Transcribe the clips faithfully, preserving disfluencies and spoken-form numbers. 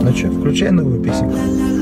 Ну что, включай новую песенку.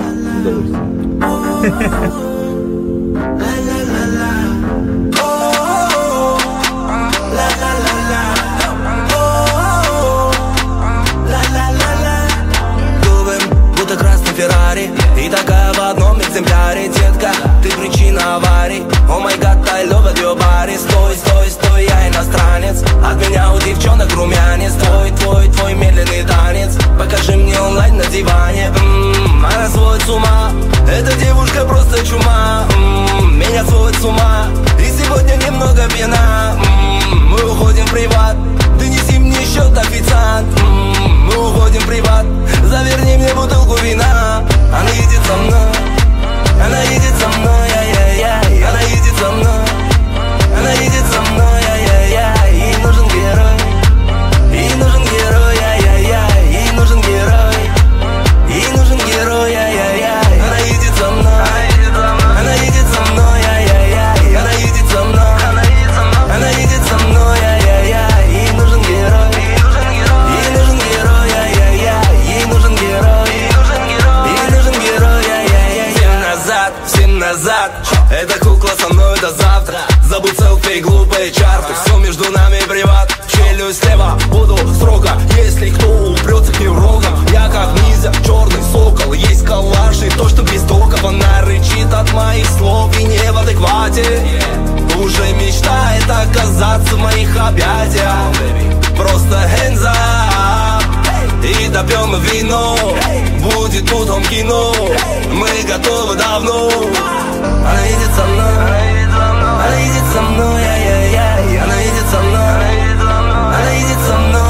Будто красный Феррари и такая в одном экземпляре. Детка, ты причина аварий. О май гад, I love your body. Стой, стой, стой, я иностранец. От меня у девчонок румянец. Твой, твой, твой медленный танец. Покажи мне онлайн на диване. М-м, она сводит с ума. Эта девушка просто чума. М-м, меня сводит с ума. И сегодня немного пьяна. М-м, мы уходим в приват. Ты неси мне счет, официант. М-м, мы уходим в приват. Заверни мне бутылку вина. Она едет со мной. Она едет со мной, ай-яй-яй. Она едет со мной. Она едет со мной, ай-яй-яй. Ей нужен герой. Ей нужен герой, ай-яй-яй. Ей нужен герой. Ей нужен герой, ай-яй-яй. Она едет со мной. Она едет со мной, ай-яй-яй. Она едет со мной. Она едет со мной, ай-яй-яй. Ей нужен герой. Ей нужен герой, ай-яй-яй. Ей нужен герой. Ей нужен герой, ай-яй-яй. Всем назад, всем назад. Эта кукла со мной до завтра. Забудь селфи, глупые чарты. Все между нами приват. Челюсть слева, буду строго. Если кто упрется к неврогам, я как ниндзя, черный сокол. Есть коллаж и то, что без токов. Она рычит от моих слов и не в адеквате. Уже мечтает оказаться в моих объятиях. Просто hands up. И допьем вино. Будет потом кино. Мы готовы давно. Она едет со мной. Она едет со мной, ай-яй-яй. Она едет со мной. Она едет со мной.